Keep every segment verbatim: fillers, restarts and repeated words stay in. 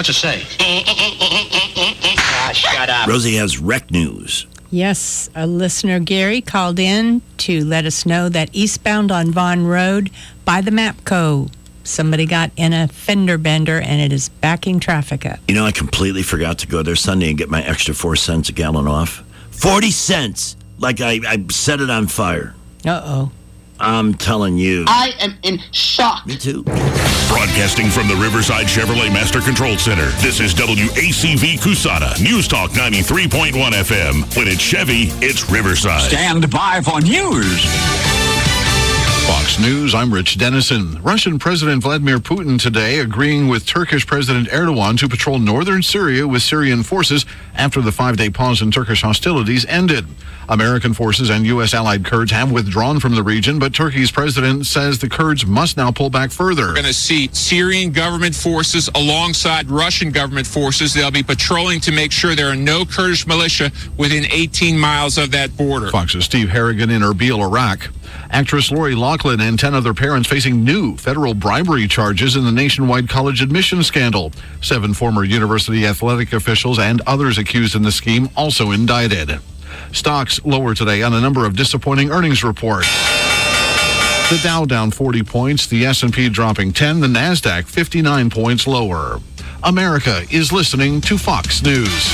What's it say? Ah, shut up. Rosie has wreck news. Yes, a listener, Gary, called in to let us know that eastbound on Vaughan Road by the Mapco, somebody got in a fender bender and it is backing traffic up. You know, I completely forgot to go there Sunday and get my extra four cents a gallon off. forty cents! Like I, I set it on fire. Uh-oh. I'm telling you. I am in shock. Me too. Broadcasting from the Riverside Chevrolet Master Control Center, this is W A C V Cusana, News Talk ninety-three point one F M. When it's Chevy, it's Riverside. Stand by for news. Fox News, I'm Rich Dennison. Russian President Vladimir Putin today agreeing with Turkish President Erdogan to patrol northern Syria with Syrian forces after the five-day pause in Turkish hostilities ended. American forces and U S allied Kurds have withdrawn from the region, but Turkey's president says the Kurds must now pull back further. We're going to see Syrian government forces alongside Russian government forces. They'll be patrolling to make sure there are no Kurdish militia within eighteen miles of that border. Fox's Steve Harrigan in Erbil, Iraq. Actress Lori Loughlin and ten other parents facing new federal bribery charges in the nationwide college admission scandal. Seven former university athletic officials and others accused in the scheme also indicted. Stocks lower today on a number of disappointing earnings reports. The Dow down forty points, the S and P dropping ten, the NASDAQ fifty-nine points lower. America is listening to Fox News.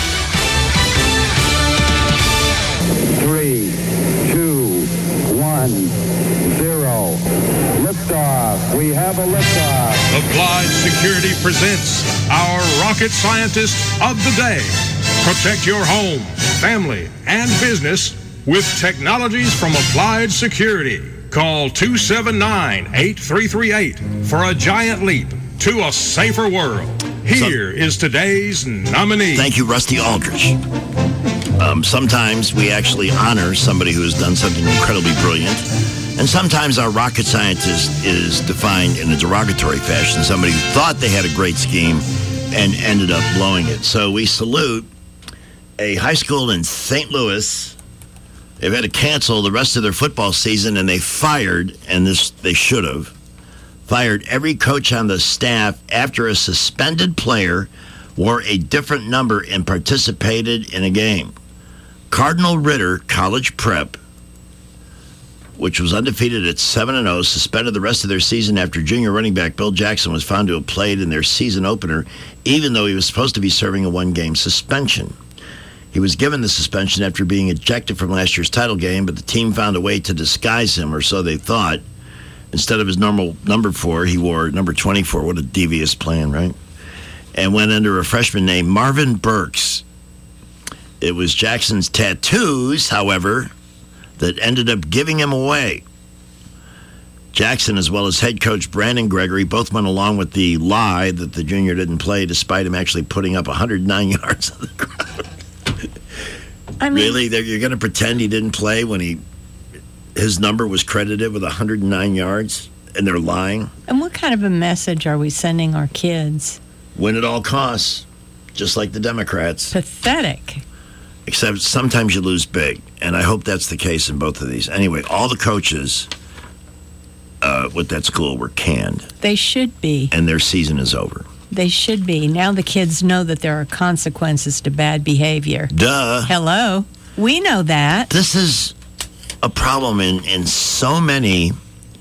Three, two, one, zero. Liftoff. We have a liftoff. Applied Security presents our rocket scientist of the day. Protect your home, family, and business with technologies from Applied Security. Call two seven nine, eight three three eight for a giant leap to a safer world. Here so, is today's nominee. Thank you, Rusty Aldrich. Um, sometimes we actually honor somebody who has done something incredibly brilliant. And sometimes our rocket scientist is defined in a derogatory fashion. Somebody who thought they had a great scheme and ended up blowing it. So we salute a high school in Saint Louis. They've had to cancel the rest of their football season, and they fired, and this they should have, fired every coach on the staff after a suspended player wore a different number and participated in a game. Cardinal Ritter College Prep, which was undefeated at seven and oh, suspended the rest of their season after junior running back Bill Jackson was found to have played in their season opener, even though he was supposed to be serving a one-game suspension. He was given the suspension after being ejected from last year's title game, but the team found a way to disguise him, or so they thought. Instead of his normal number four, he wore number twenty-four. What a devious plan, right? And went under a freshman named Marvin Burks. It was Jackson's tattoos, however, that ended up giving him away. Jackson, as well as head coach Brandon Gregory, both went along with the lie that the junior didn't play, despite him actually putting up one hundred nine yards on the ground. I mean, really? You're going to pretend he didn't play when he his number was credited with one hundred nine yards, and they're lying? And what kind of a message are we sending our kids? Win at all costs, just like the Democrats. Pathetic. Except sometimes you lose big, and I hope that's the case in both of these. Anyway, all the coaches uh, with that school were canned. They should be. And their season is over. They should be. Now the kids know that there are consequences to bad behavior. Duh. Hello. We know that. This is a problem in, in so many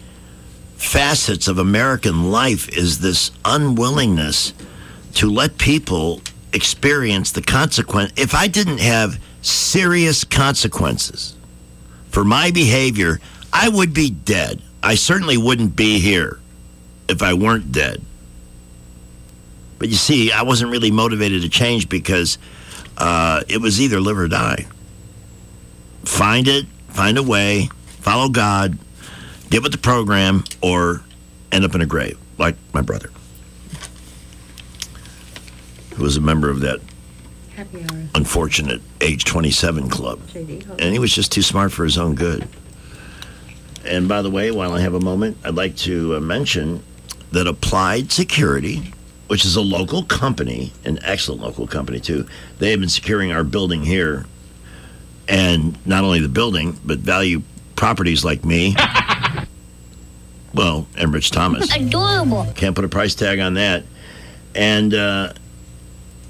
facets of American life, is this unwillingness to let people experience the consequence. If I didn't have serious consequences for my behavior, I would be dead. I certainly wouldn't be here if I weren't dead. But you see, I wasn't really motivated to change because uh, it was either live or die. Find it, find a way, follow God, get with the program, or end up in a grave, like my brother, who was a member of that unfortunate age twenty-seven club. And he was just too smart for his own good. And by the way, while I have a moment, I'd like to uh, mention that Applied Security, which is a local company, an excellent local company too, they have been securing our building here. And not only the building, but value properties like me. Well, and Rich Thomas. Adorable. Can't put a price tag on that. And uh,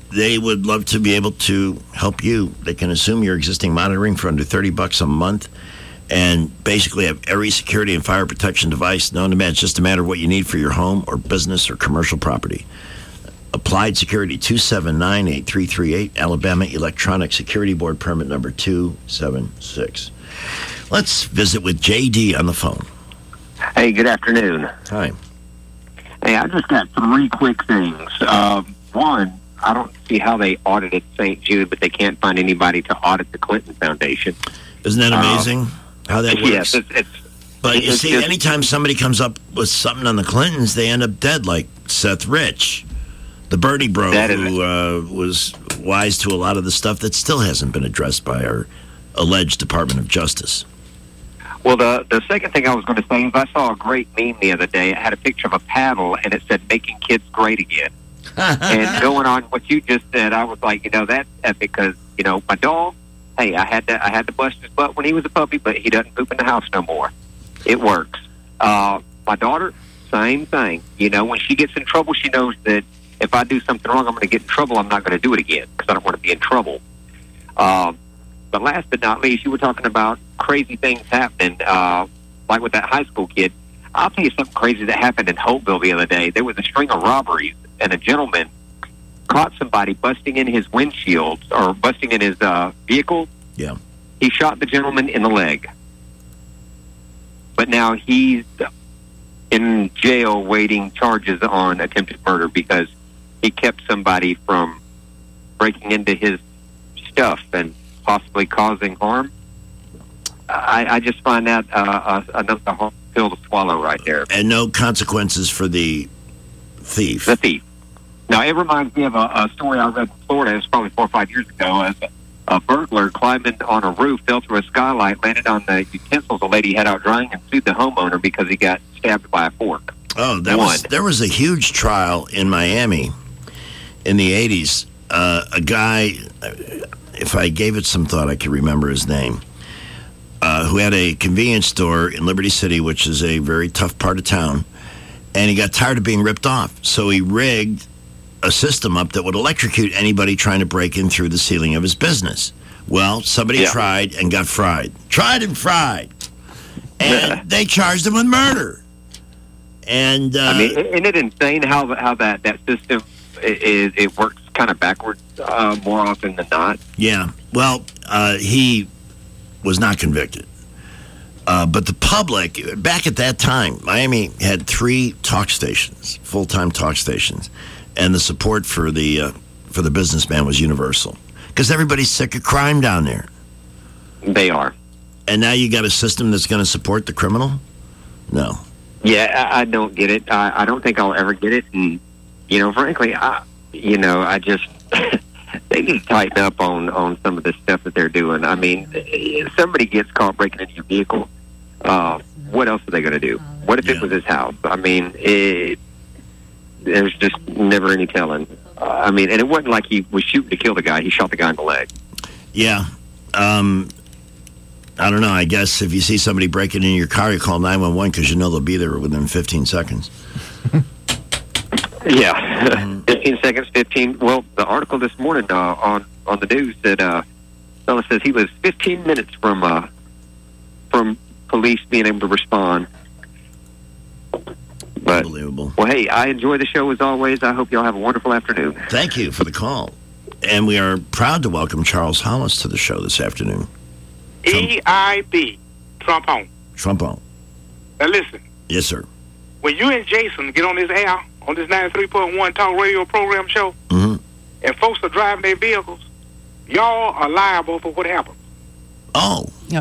they would love to be able to help you. They can assume your existing monitoring for under thirty bucks a month and basically have every security and fire protection device known to man. It's just a matter of what you need for your home or business or commercial property. Applied Security, two seven nine, eight three three eight, Alabama Electronic Security Board permit number two seven six. Let's visit with J D on the phone. Hey, good afternoon. Hi. Hey, I just got three quick things. Uh, one, I don't see how they audited Saint Jude, but they can't find anybody to audit the Clinton Foundation. Isn't that amazing uh, how that works? Yes, it's... it's but you it's see, just, anytime somebody comes up with something on the Clintons, they end up dead, like Seth Rich, the Birdie Bro, who uh, was wise to a lot of the stuff that still hasn't been addressed by our alleged Department of Justice. Well, the the second thing I was going to say is I saw a great meme the other day. It had a picture of a paddle, and it said, "Making kids great again." And going on what you just said, I was like, you know, that's epic because, you know, my dog, hey, I had to I had to bust his butt when he was a puppy, but he doesn't poop in the house no more. It works. Uh, my daughter, same thing. You know, when she gets in trouble, she knows that if I do something wrong, I'm going to get in trouble. I'm not going to do it again because I don't want to be in trouble. Um, but last but not least, you were talking about crazy things happening, uh, like with that high school kid. I'll tell you something crazy that happened in Hopeville the other day. There was a string of robberies, and a gentleman caught somebody busting in his windshield or busting in his uh, vehicle. Yeah. He shot the gentleman in the leg. But now he's in jail waiting charges on attempted murder because he kept somebody from breaking into his stuff and possibly causing harm. I, I just find that uh, another hard pill to swallow right there. And no consequences for the thief. The thief. Now, it reminds me of a, a story I read in Florida. It was probably four or five years ago. As a, a burglar climbing on a roof, fell through a skylight, landed on the utensils a lady had out drying, and sued the homeowner because he got stabbed by a fork. Oh, that was, there was a huge trial in Miami in the eighties. Uh, a guy, if I gave it some thought, I could remember his name, uh, who had a convenience store in Liberty City, which is a very tough part of town, and he got tired of being ripped off. So he rigged a system up that would electrocute anybody trying to break in through the ceiling of his business. Well, somebody yeah. tried and got fried. Tried and fried. And they charged him with murder. And uh, I mean, isn't it insane how how that, that system is? It works kind of backwards uh, more often than not. Yeah. Well, uh, he was not convicted. Uh, but the public, back at that time, Miami had three talk stations, full-time talk stations, and the support for the uh, for the businessman was universal because everybody's sick of crime down there. They are. And now you got a system that's going to support the criminal? No. Yeah, I, I don't get it. I, I don't think I'll ever get it. And, you know, frankly, I, you know, I just, they need to tighten up on, on some of the stuff that they're doing. I mean, if somebody gets caught breaking into your vehicle, uh, what else are they going to do? What if Yeah. it was his house? I mean, it, there's just never any telling. Uh, I mean, and it wasn't like he was shooting to kill the guy. He shot the guy in the leg. Yeah. Um, I don't know. I guess if you see somebody breaking into your car, you call nine one one because you know they'll be there within fifteen seconds. Yeah, mm-hmm. fifteen seconds, fifteen. Well, the article this morning uh, on, on the news said, uh, fella says he was fifteen minutes from uh, from police being able to respond. But, Unbelievable. Well, hey, I enjoy the show as always. I hope y'all have a wonderful afternoon. Thank you for the call. And we are proud to welcome Charles Hollis to the show this afternoon. E I B, Trump on. Trump on. Now listen. Yes, sir. When you and Jason get on this air, on this ninety-three point one talk radio program show, mm-hmm. and folks are driving their vehicles, y'all are liable for what happens. Oh. Yeah.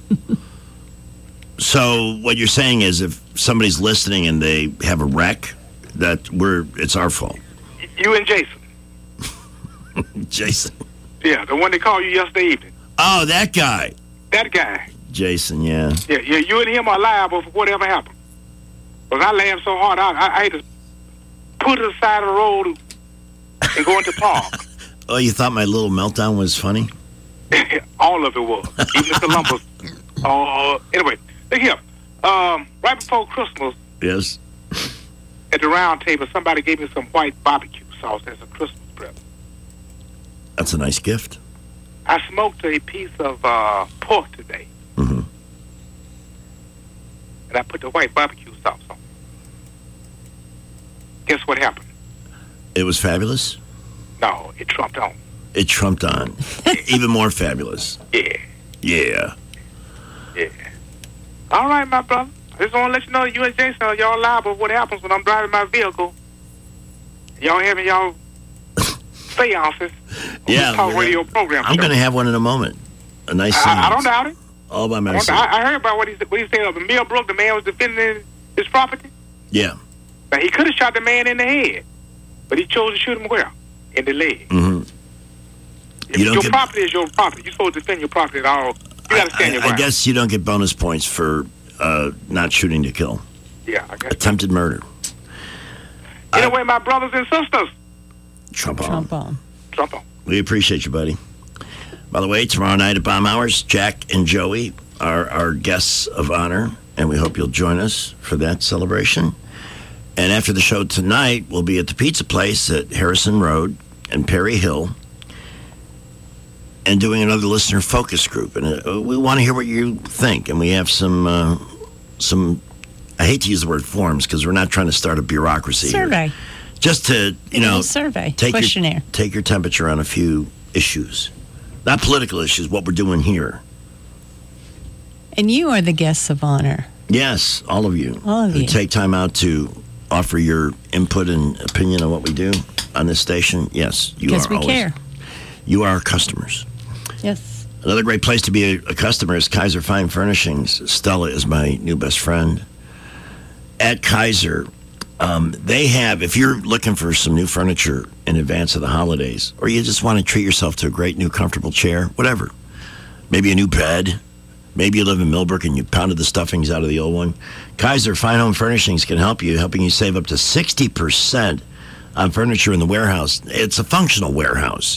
So what you're saying is if somebody's listening and they have a wreck, that we're it's our fault. You and Jason. Jason. Yeah, the one that called you yesterday evening. Oh, that guy. That guy. Jason, yeah. Yeah, yeah. You and him are liable for whatever happened. Because I laughed so hard, I, I, I had to put it aside of the road and go into park. Oh, you thought my little meltdown was funny? All of it was. Even Columbus. Uh, anyway, look here. Um, right before Christmas, Yes. at the round table, somebody gave me some white barbecue sauce as a Christmas present. That's a nice gift. I smoked a piece of uh, pork today. Mm-hmm. And I put the white barbecue sauce on. Guess what happened? It was fabulous? No, it trumped on. It trumped on. Even more fabulous. Yeah. Yeah. Yeah. All right, my brother. I just want to let you know, you and Jason, y'all liable for what happens when I'm driving my vehicle. Y'all having y'all seances. Yeah. Talk radio program. I'm going to have one in a moment. A nice I, seance. I don't doubt it. All by I, myself. I I heard about what he, what he said of Millbrook. The man was defending his property. Yeah. Now, he could have shot the man in the head, but he chose to shoot him where? In the leg. Mm-hmm. If You don't your get- property is your property. You're supposed to defend your property at all. You got to stand I, your I ground. guess you don't get bonus points for uh, not shooting to kill. Yeah, I guess. Attempted murder. Anyway, my brothers and sisters. Trump on. Trump on. Trump on. We appreciate you, buddy. By the way, tomorrow night at Bomb Hours, Jack and Joey are our guests of honor, and we hope you'll join us for that celebration. And after the show tonight, we'll be at the pizza place at Harrison Road and Perry Hill and doing another listener focus group. And uh, we want to hear what you think. And we have some, uh, some I hate to use the word forms because we're not trying to start a bureaucracy here. Survey. Just to, you know, survey, take questionnaire. Your, take your temperature on a few issues. Not political issues, what we're doing here. And you are the guests of honor. Yes, all of you. All of who you. take time out to offer your input and opinion on what we do on this station. Yes, you Because are we always, care. You are our customers. Yes. Another great place to be a, a customer is Kaiser Fine Furnishings. Stella is my new best friend. At Kaiser, um, they have, if you're looking for some new furniture in advance of the holidays, or you just want to treat yourself to a great new comfortable chair, whatever, maybe a new bed, maybe you live in Millbrook and you pounded the stuffings out of the old one, Kaiser Fine Home Furnishings can help you, helping you save up to sixty percent on furniture in the warehouse. It's a functional warehouse.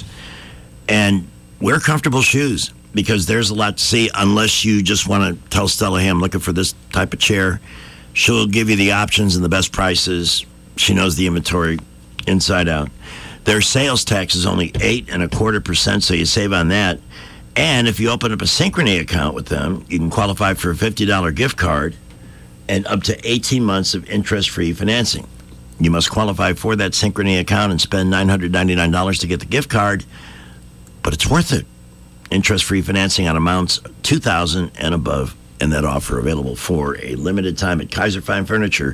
And wear comfortable shoes, because there's a lot to see unless you just want to tell Stella, hey, I'm looking for this type of chair. She'll give you the options and the best prices. She knows the inventory inside out. Their sales tax is only eight and a quarter percent, so you save on that. And if you open up a Synchrony account with them, you can qualify for a fifty dollars gift card and up to eighteen months of interest-free financing. You must qualify for that Synchrony account and spend nine hundred ninety-nine dollars to get the gift card, but it's worth it. Interest-free financing on amounts two thousand dollars and above, and that offer available for a limited time at Kaiser Fine Furniture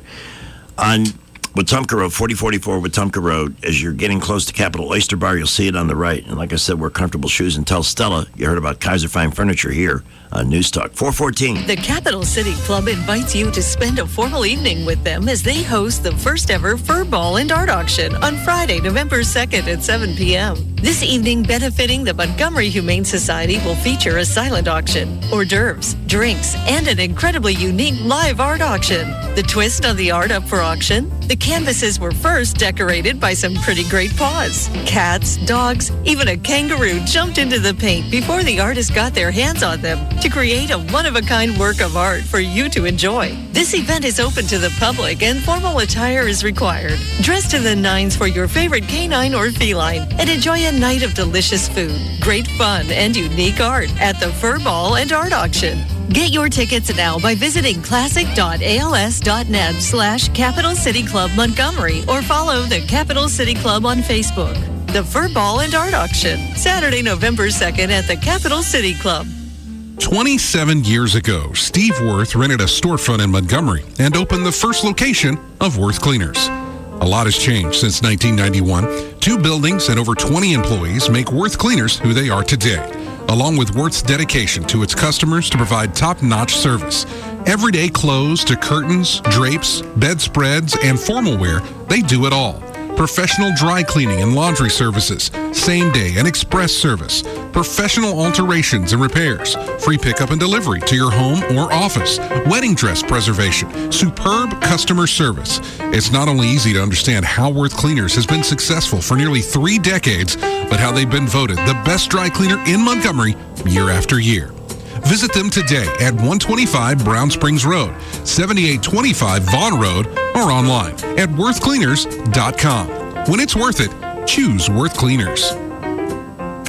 on Wetumpka Road, forty forty-four Wetumpka Road. As you're getting close to Capitol Oyster Bar, you'll see it on the right. And like I said, wear comfortable shoes, and tell Stella you heard about Kaiser Fine Furniture here on News Talk four fourteen. The Capital City Club invites you to spend a formal evening with them as they host the first ever Fur Ball and Art Auction on Friday, November second at seven p.m. This evening, benefiting the Montgomery Humane Society, will feature a silent auction, hors d'oeuvres, drinks, and an incredibly unique live art auction. The twist on the art up for auction? The canvases were first decorated by some pretty great paws. Cats, dogs, even a kangaroo jumped into the paint before the artists got their hands on them to create a one-of-a-kind work of art for you to enjoy. This event is open to the public and formal attire is required. Dress to the nines for your favorite canine or feline and enjoy a night of delicious food, great fun, and unique art at the Fur Ball and Art Auction. Get your tickets now by visiting classic.als.net slash Capital City Club Montgomery or follow the Capital City Club on Facebook. The Fur Ball and Art Auction, Saturday, November second at the Capital City Club. twenty-seven years ago, Steve Worth rented a storefront in Montgomery and opened the first location of Worth Cleaners. A lot has changed since nineteen ninety-one. Two buildings and over twenty employees make Worth Cleaners who they are today, along with Worth's dedication to its customers to provide top-notch service. Everyday clothes to curtains, drapes, bedspreads, and formal wear, they do it all. Professional dry cleaning and laundry services, same-day and express service, professional alterations and repairs, free pickup and delivery to your home or office, wedding dress preservation, superb customer service. It's not only easy to understand how Worth Cleaners has been successful for nearly three decades, but how they've been voted the best dry cleaner in Montgomery year after year. Visit them today at one twenty-five Brown Springs Road, seventy-eight twenty-five Vaughn Road, or online at worth cleaners dot com. When it's worth it, choose Worth Cleaners.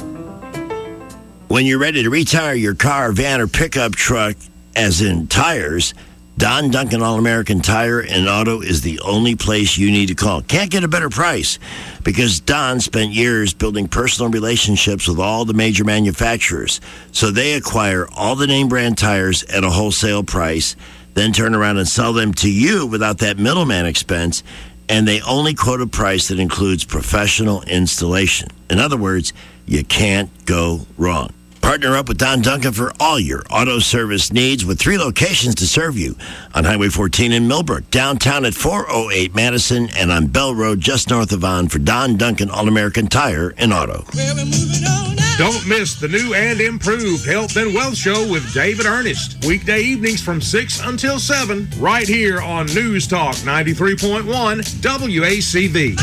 When you're ready to retire your car, van, or pickup truck, as in tires, Don Duncan All-American Tire and Auto is the only place you need to call. Can't get a better price because Don spent years building personal relationships with all the major manufacturers. So they acquire all the name brand tires at a wholesale price, then turn around and sell them to you without that middleman expense. And they only quote a price that includes professional installation. In other words, you can't go wrong. Partner up with Don Duncan for all your auto service needs with three locations to serve you. On Highway fourteen in Millbrook, downtown at four oh eight Madison, and on Bell Road just north of Vaughan for Don Duncan All-American Tire and Auto. Don't miss the new and improved Health and Wealth Show with David Ernest. Weekday evenings from six until seven, right here on News Talk ninety-three point one W A C V.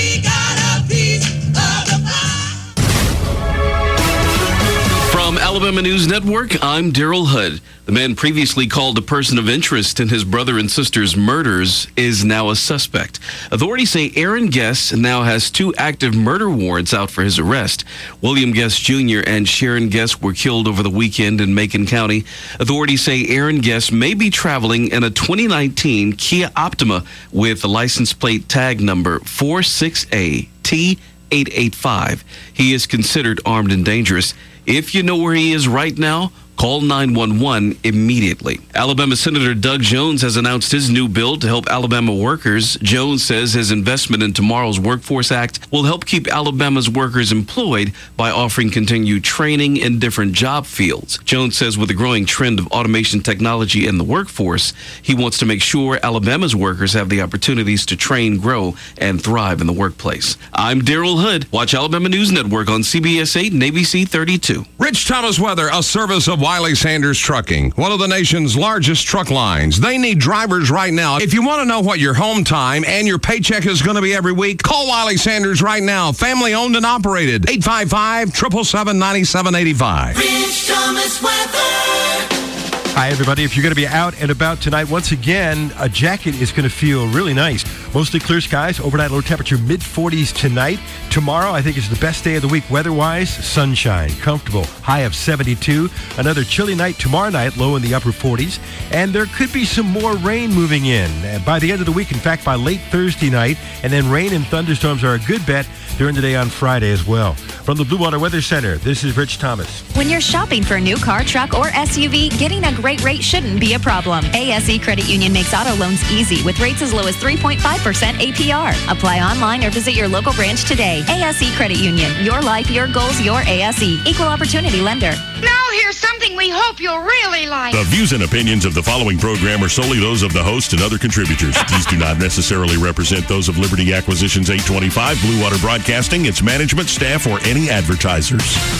From Alabama News Network, I'm Daryl Hood. The man previously called a person of interest in his brother and sister's murders is now a suspect. Authorities say Aaron Guest now has two active murder warrants out for his arrest. William Guest Junior and Sharon Guest were killed over the weekend in Macon County. Authorities say Aaron Guest may be traveling in a twenty nineteen Kia Optima with the license plate tag number four six A T eight eight five. He is considered armed and dangerous. If you know where he is right now, call nine one one immediately. Alabama Senator Doug Jones has announced his new bill to help Alabama workers. Jones says his investment in Tomorrow's Workforce Act will help keep Alabama's workers employed by offering continued training in different job fields. Jones says with the growing trend of automation technology in the workforce, he wants to make sure Alabama's workers have the opportunities to train, grow, and thrive in the workplace. I'm Daryl Hood. Watch Alabama News Network on C B S eight and A B C thirty-two. Rich Thomas Weather, a service of Wiley Sanders Trucking, one of the nation's largest truck lines. They need drivers right now. If you want to know what your home time and your paycheck is going to be every week, call Wiley Sanders right now. Family owned and operated. eight five five, seven seven seven, nine seven eight five. Rich Thomas Weather. Hi, everybody. If you're going to be out and about tonight, once again, a jacket is going to feel really nice. Mostly clear skies, overnight low temperature mid forties tonight. Tomorrow, I think, is the best day of the week weather-wise. Sunshine, comfortable, high of seventy-two. Another chilly night tomorrow night, low in the upper forties. And there could be some more rain moving in. And by the end of the week, in fact, by late Thursday night. And then rain and thunderstorms are a good bet during the day on Friday as well. From the Blue Water Weather Center, this is Rich Thomas. When you're shopping for a new car, truck, or S U V, getting a great rate shouldn't be a problem. A S E Credit Union makes auto loans easy with rates as low as three point five percent A P R. Apply online or visit your local branch today. A S E Credit Union. Your life, your goals, your A S E. Equal Opportunity Lender. Now here's something we hope you'll really like. The views and opinions of the following program are solely those of the host and other contributors. These do not necessarily represent those of Liberty Acquisitions eight twenty-five, Blue Water Broadcasting, its management, staff, or any advertisers.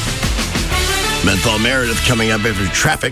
Menthol Meredith coming up after traffic.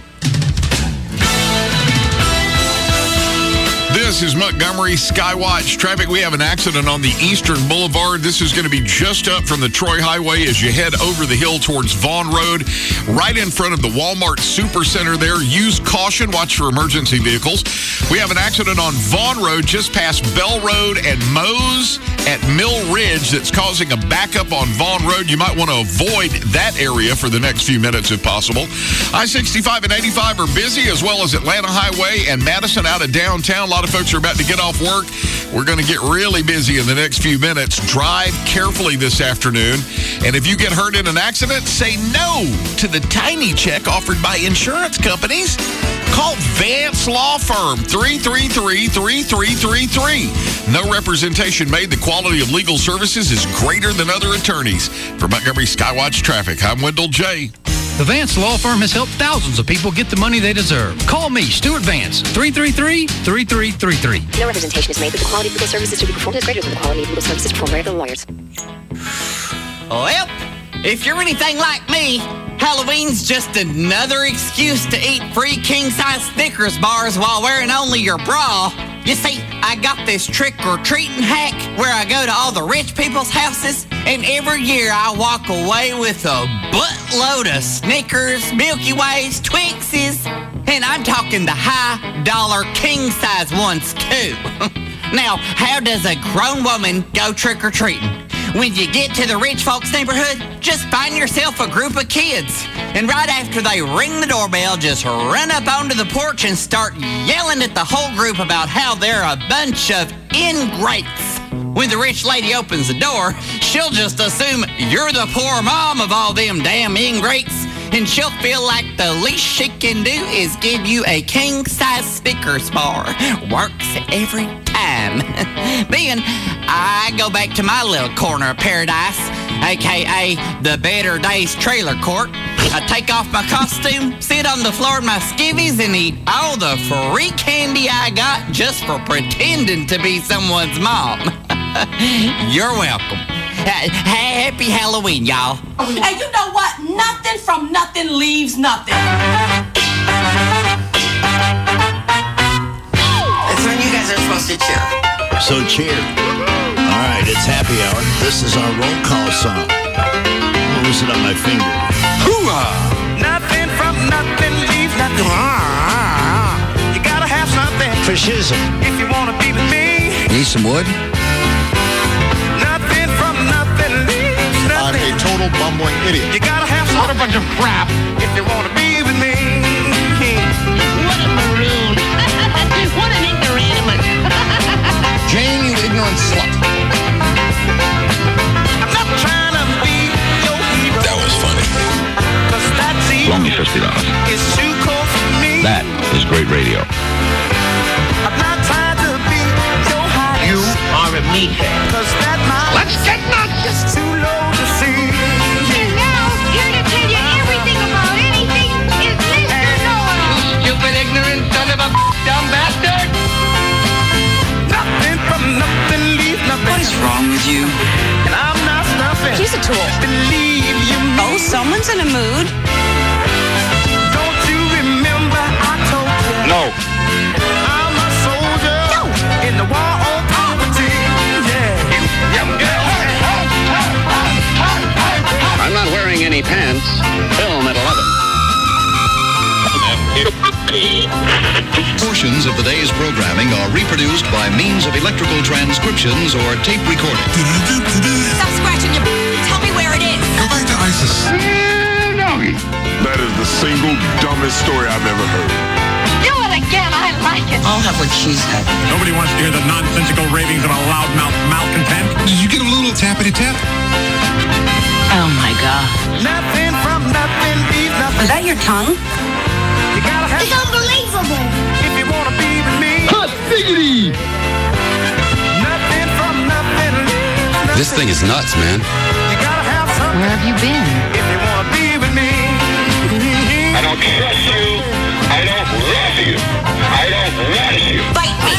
This is Montgomery Skywatch traffic. We have an accident on the Eastern Boulevard. This is going to be just up from the Troy Highway as you head over the hill towards Vaughn Road, right in front of the Walmart Supercenter there. Use caution. Watch for emergency vehicles. We have an accident on Vaughn Road just past Bell Road and Mose at Mill Ridge that's causing a backup on Vaughn Road. You might want to avoid that area for the next few minutes if possible. I sixty-five and eighty-five are busy, as well as Atlanta Highway and Madison out of downtown. A lot of folks are about to get off work. We're going to get really busy in the next few minutes. Drive carefully this afternoon. And if you get hurt in an accident, say no to the tiny check offered by insurance companies. Call Vance Law Firm, three three three, three three three three. No representation made. The quality of legal services is greater than other attorneys. For Montgomery Skywatch Traffic, I'm Wendell J. The Vance Law Firm has helped thousands of people get the money they deserve. Call me, Stuart Vance, three three three, three three three three. No representation is made, but the quality of legal services to be performed is greater than the quality of legal services performed by other lawyers. Well, if you're anything like me, Halloween's just another excuse to eat free king-size Snickers bars while wearing only your bra. You see, I got this trick-or-treating hack where I go to all the rich people's houses, and every year I walk away with a buttload of Snickers, Milky Ways, Twixes, and I'm talking the high-dollar king-size ones, too. Now, how does a grown woman go trick-or-treating? When you get to the rich folks' neighborhood, just find yourself a group of kids. And right after they ring the doorbell, just run up onto the porch and start yelling at the whole group about how they're a bunch of ingrates. When the rich lady opens the door, she'll just assume you're the poor mom of all them damn ingrates, and she'll feel like the least she can do is give you a king-size Snickers bar. Works every time. Then I go back to my little corner of paradise, a k a the Better Days Trailer Court. I take off my costume, sit on the floor in my skivvies, and eat all the free candy I got just for pretending to be someone's mom. You're welcome. Uh, happy Halloween, y'all. And you know what? Nothing from nothing leaves nothing. That's when you guys are supposed to cheer. So cheer. All right, it's happy hour. This is our roll call song. I'll loosen up my finger. Hoo-ah! Nothing from nothing leaves nothing. You gotta have something. For shizzle. If you wanna be with me. Need some wood? Nothing from nothing leaves nothing. I'm a total bumbling idiot. You gotta have some. What a bunch of crap. If you wanna be with me. What a maroon. What an ignoramus. Jane, you ignorant slut. I'm not trying to be your hero. That was funny. Cause that's easy. Loan me fifty dollars. It's too cold for me. That is great radio. I'm not trying to be your high. You are a meathead. Cause that might. Let's get nuts. It's too low to see. And now, here to tell you everything about anything is Mister Know-It-All. Stupid, ignorant son of a dumb bastard. Nothing from nothing leave nothing. What is wrong with you? And I'm not stuffing. He's a tool. Believe you me. Oh, someone's in a mood. Don't you remember I told you? No. I'm a soldier. No. In the war on poverty. Yeah. Yum, I'm not wearing any pants. Film at eleven. Portions of the day's programming are reproduced by means of electrical transcriptions or tape recording. Stop scratching your. Tell me where it is. Go back to ISIS. That is the single dumbest story I've ever heard. Do it again. I like it. I'll have what she's had. Nobody wants to hear the nonsensical ravings of a loudmouth malcontent. Did you get a little tappity tap? Oh my God. Nothing from nothing leave nothing. Is that your tongue? You gotta have. It's unbelievable. If you wanna be with me. Hot diggity! Nothing from nothing leaves nothing. This thing is nuts, man. You gotta have something. Where have you been? If you wanna be with me. I don't trust you. I don't love you. I don't want you. Bite me.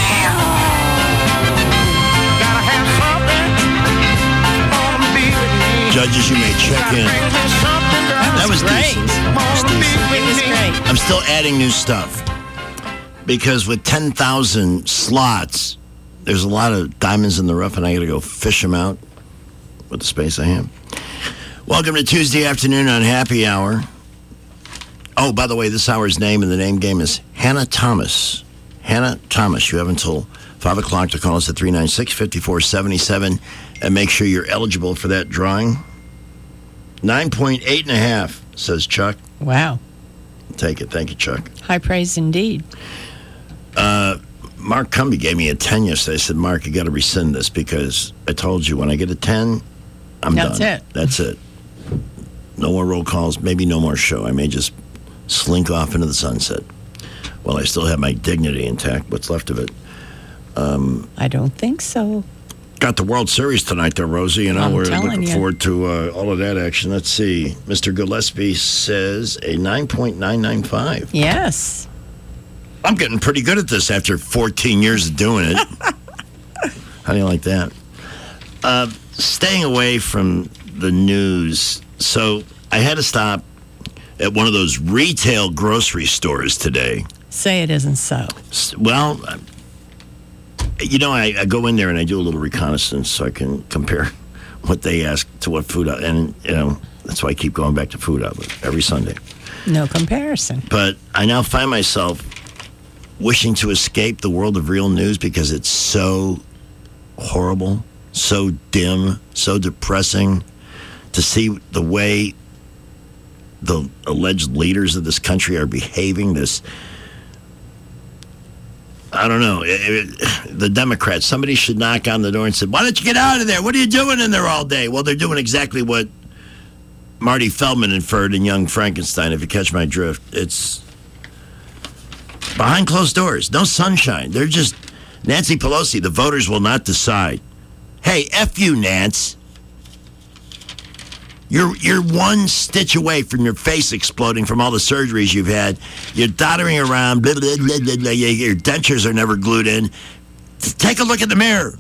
Gotta have something. Wanna be with me. Judges, you may check in. That was great. decent. Wanna be It with was me. great. I'm still adding new stuff because with ten thousand slots, there's a lot of diamonds in the rough, and I got to go fish them out with the space I have. Welcome to Tuesday afternoon on Happy Hour. Oh, by the way, this hour's name in the name game is Hannah Thomas. Hannah Thomas. You have until five o'clock to call us at three nine six, five four seven seven and make sure you're eligible for that drawing. nine point eight and a half, says Chuck. Wow. Take it. Thank you, Chuck. High praise indeed. Uh, Mark Cumby gave me a ten yesterday. I said, Mark, you got to rescind this because I told you when I get a ten, I'm That's done. it. That's it. No more roll calls, maybe no more show. I may just slink off into the sunset. Well, I still have my dignity intact, what's left of it. Um, I don't think so. got the World Series tonight, though, Rosie. You know, I'm we're telling looking you. forward to uh, all of that action. Let's see. Mister Gillespie says a nine point nine nine five. Yes. I'm getting pretty good at this after fourteen years of doing it. How do you like that? Uh, staying away from the news. So I had to stop at one of those retail grocery stores today. Say it isn't so. S- Well, uh, you know, I, I go in there and I do a little reconnaissance so I can compare what they ask to what food out. And, you know, that's why I keep going back to food outlet every Sunday. No comparison. But I now find myself wishing to escape the world of real news because it's so horrible, so dim, so depressing to see the way the alleged leaders of this country are behaving. This, I don't know, it, it, the Democrats, somebody should knock on the door and say, why don't you get out of there? What are you doing in there all day? Well, they're doing exactly what Marty Feldman inferred in Young Frankenstein, if you catch my drift. It's behind closed doors, no sunshine. They're just, Nancy Pelosi, the voters will not decide. Hey, F you, Nance. You're you're one stitch away from your face exploding from all the surgeries you've had. You're doddering around. Blah, blah, blah, blah, blah. Your dentures are never glued in. Take a look at the mirror.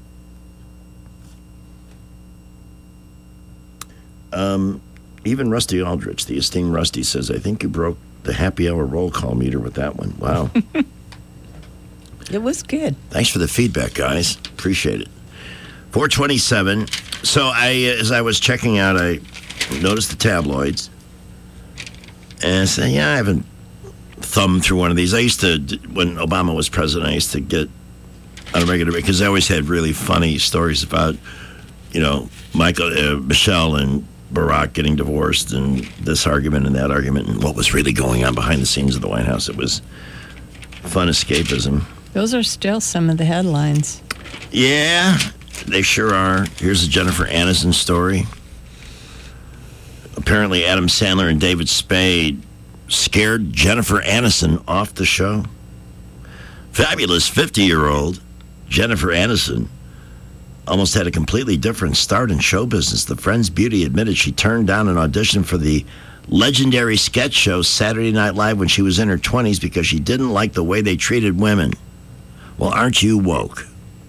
Um, even Rusty Aldrich, the esteemed Rusty, says, I think you broke the happy hour roll call meter with that one. Wow. It was good. Thanks for the feedback, guys. Appreciate it. four twenty-seven. So I, as I was checking out, I noticed the tabloids. And I said, yeah, I haven't thumbed through one of these. I used to, when Obama was president, I used to get on a regular basis, because I always had really funny stories about, you know, Michael, uh, Michelle and Barack getting divorced and this argument and that argument and what was really going on behind the scenes of the White House. It was fun escapism. Those are still some of the headlines. Yeah, they sure are. Here's a Jennifer Aniston story. Apparently, Adam Sandler and David Spade scared Jennifer Aniston off the show. Fabulous fifty-year-old Jennifer Aniston almost had a completely different start in show business. The Friends Beauty admitted she turned down an audition for the legendary sketch show Saturday Night Live when she was in her twenties because she didn't like the way they treated women. Well, aren't you woke?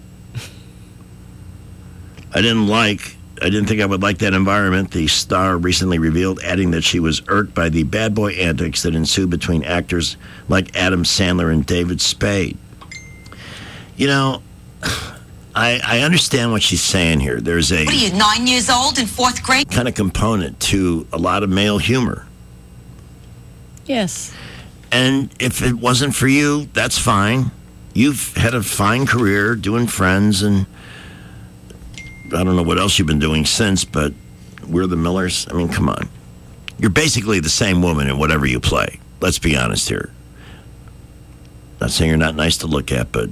I didn't like, I didn't think I would like that environment, the star recently revealed, adding that she was irked by the bad boy antics that ensued between actors like Adam Sandler and David Spade. You know, I, I understand what she's saying here. There's a... What are you, nine years old in fourth grade? ...kind of component to a lot of male humor. Yes. And if it wasn't for you, that's fine. You've had a fine career doing Friends, and I don't know what else you've been doing since, but We're the Millers. I mean, come on. You're basically the same woman in whatever you play. Let's be honest here. Not saying you're not nice to look at, but...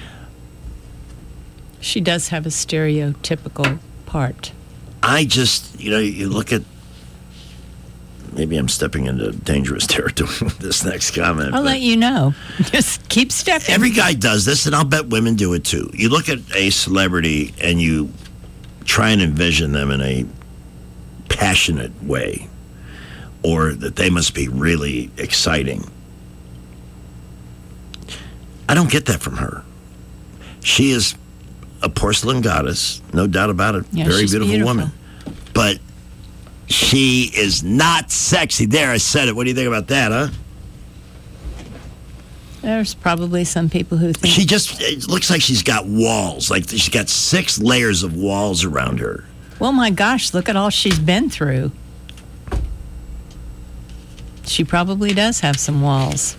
She does have a stereotypical part. I just, you know, you look at... Maybe I'm stepping into dangerous territory with this next comment. I'll let you know. Just keep stepping. Every guy does this, and I'll bet women do it too. You look at a celebrity and you try and envision them in a passionate way, or that they must be really exciting. I don't get that from her. She is a porcelain goddess, no doubt about it. Yeah, Very she's beautiful, beautiful woman. But she is not sexy. There, I said it. What do you think about that, huh? There's probably some people who think... She just, it looks like she's got walls. Like she's got six layers of walls around her. Well, my gosh, look at all she's been through. She probably does have some walls.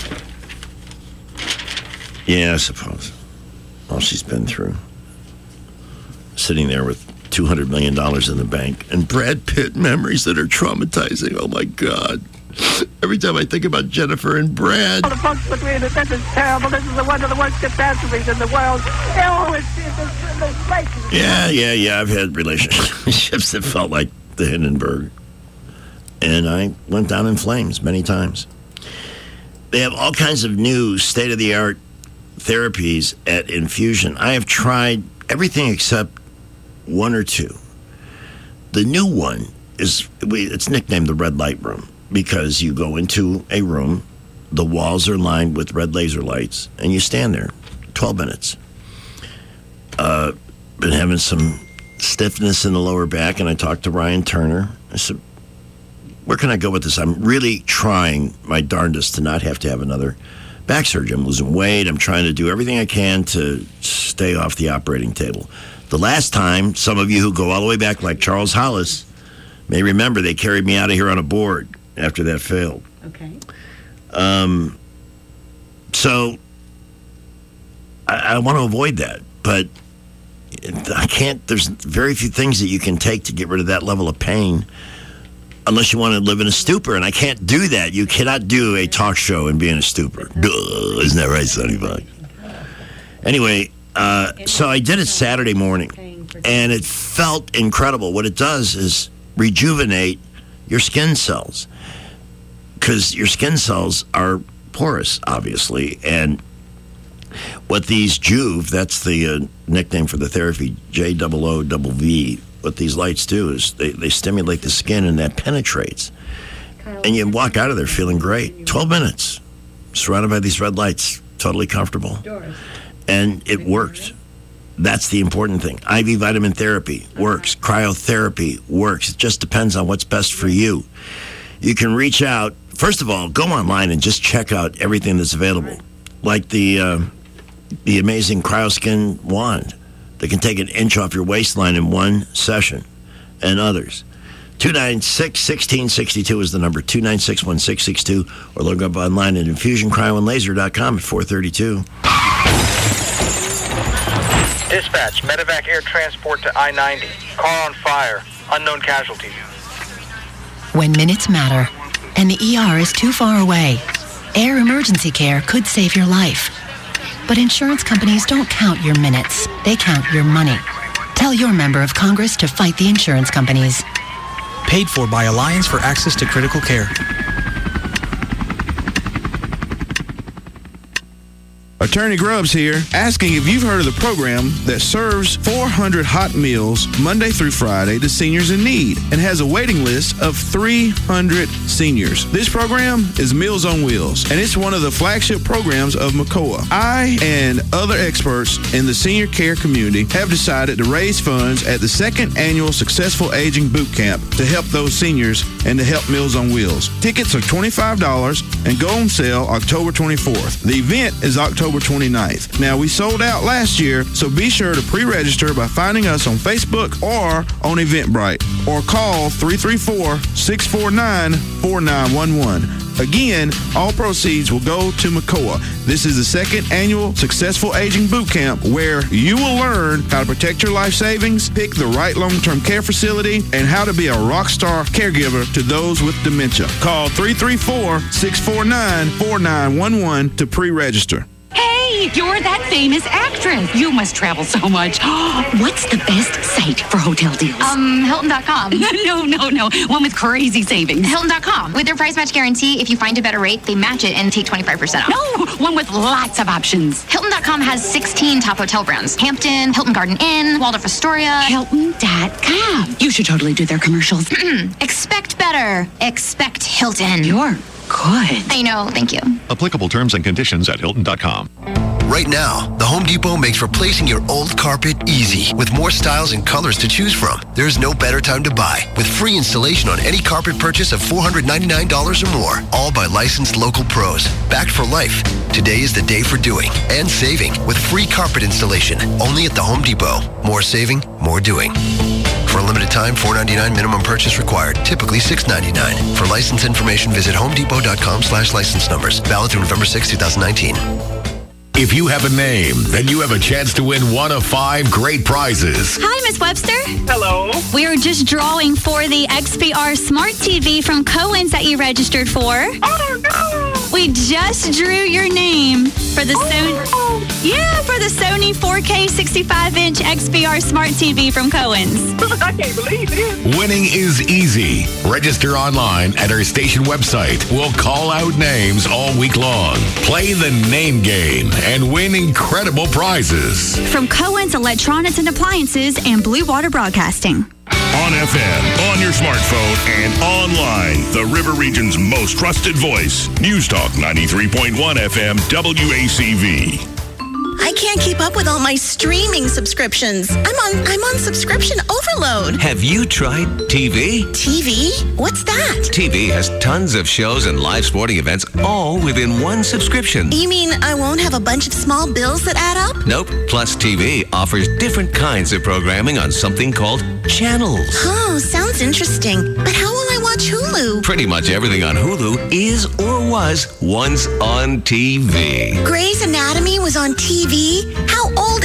Yeah, I suppose. All she's been through. Sitting there with two hundred million dollars in the bank and Brad Pitt memories that are traumatizing. Oh, my God. Every time I think about Jennifer and Brad. The folks between us, this is terrible. This is one of the worst catastrophes in the world. Oh, it's, it's, it's like... Yeah, yeah, yeah. I've had relationships that felt like the Hindenburg. And I went down in flames many times. They have all kinds of new state-of-the-art therapies at Infusion. I have tried everything except one or two. The new one is, it's nicknamed the red light room because you go into a room, the walls are lined with red laser lights, and you stand there twelve minutes. Uh, been having some stiffness in the lower back, and I talked to Ryan Turner. I said, where can I go with this? I'm really trying my darndest to not have to have another back surgery. I'm losing weight. I'm trying to do everything I can to stay off the operating table. The last time, some of you who go all the way back, like Charles Hollis, may remember they carried me out of here on a board after that failed. Okay. Um. So, I, I want to avoid that, but I can't. There's very few things that you can take to get rid of that level of pain unless you want to live in a stupor, and I can't do that. You cannot do a talk show and be in a stupor. Duh, isn't that right, Sonny Buck? Anyway, uh, so I did it Saturday morning, and it felt incredible. What it does is rejuvenate your skin cells, because your skin cells are porous, obviously, and what these Juve, that's the uh, nickname for the therapy, J O O V V, what these lights do is they, they stimulate the skin, and that penetrates. And you walk out of there feeling great. twelve minutes, surrounded by these red lights, totally comfortable. And it worked. That's the important thing. I V vitamin therapy works. Cryotherapy works. It just depends on what's best for you. You can reach out. First of all, go online and just check out everything that's available. Like the uh, the amazing CryoSkin wand that can take an inch off your waistline in one session, and others. two nine six, one six six two is the number, two nine six, one six six two, or look up online at infusion cryo and laser dot com at four thirty-two. Dispatch, medevac air transport to I ninety. Car on fire. Unknown casualties. When minutes matter, and the E R is too far away, air emergency care could save your life. But insurance companies don't count your minutes. They count your money. Tell your member of Congress to fight the insurance companies. Paid for by Alliance for Access to Critical Care. Attorney Grubbs here, asking if you've heard of the program that serves four hundred hot meals Monday through Friday to seniors in need and has a waiting list of three hundred seniors. This program is Meals on Wheels, and it's one of the flagship programs of M C O A. I and other experts in the senior care community have decided to raise funds at the second annual Successful Aging Boot Camp to help those seniors and to help Meals on Wheels. Tickets are twenty-five dollars and go on sale October twenty-fourth. The event is October twenty-ninth. Now, we sold out last year, so be sure to pre-register by finding us on Facebook or on Eventbrite, or call three three four, six four nine, four nine one one. Again, all proceeds will go to M C O A. This is the second annual Successful Aging Boot Camp, where you will learn how to protect your life savings, pick the right long-term care facility, and how to be a rock star caregiver to those with dementia. Call three three four, six four nine, four nine one one to pre-register. Hey, you're that famous actress. You must travel so much. What's the best site for hotel deals? Um, Hilton dot com. no, no, no. One with crazy savings. Hilton dot com. With their price match guarantee, if you find a better rate, they match it and take twenty-five percent off. No, one with lots of options. Hilton dot com has sixteen top hotel brands. Hampton, Hilton Garden Inn, Waldorf Astoria. Hilton dot com. You should totally do their commercials. Expect better. Expect Hilton. You're good. I know, thank you. Applicable terms and conditions at Hilton dot com. Right now, the Home Depot makes replacing your old carpet easy with more styles and colors to choose from. There's no better time to buy, with free installation on any carpet purchase of four hundred ninety-nine dollars or more, all by licensed local pros. Backed for life. Today is the day for doing and saving with free carpet installation only at the Home Depot. More saving, more doing. For a limited time, four hundred ninety-nine dollars minimum purchase required. Typically six hundred ninety-nine dollars. For license information, visit homedepot.com slash license numbers. Valid through November sixth, twenty nineteen. If you have a name, then you have a chance to win one of five great prizes. Hi, Miss Webster. Hello. We are just drawing for the X P R Smart T V from Cohen's that you registered for. Oh, no. We just drew your name for the Sony. Oh. Yeah, for the Sony four K sixty-five inch X P R Smart T V from Cohen's. I can't believe it. Winning is easy. Register online at our station website. We'll call out names all week long. Play the name game and win incredible prizes. From Cohen's Electronics and Appliances and Blue Water Broadcasting. On F M, on your smartphone, and online, the River Region's most trusted voice. News Talk ninety-three point one F M W A C V. I can't keep up with all my streaming subscriptions. I'm on I'm on subscription overload. Have you tried T V? T V? What's that? T V has tons of shows and live sporting events all within one subscription. You mean I won't have a bunch of small bills that add up? Nope. Plus T V offers different kinds of programming on something called channels. Oh, sounds interesting. But how will I watch Hulu? Pretty much everything on Hulu is or was once on T V. Grey's Anatomy was on T V? How old is that?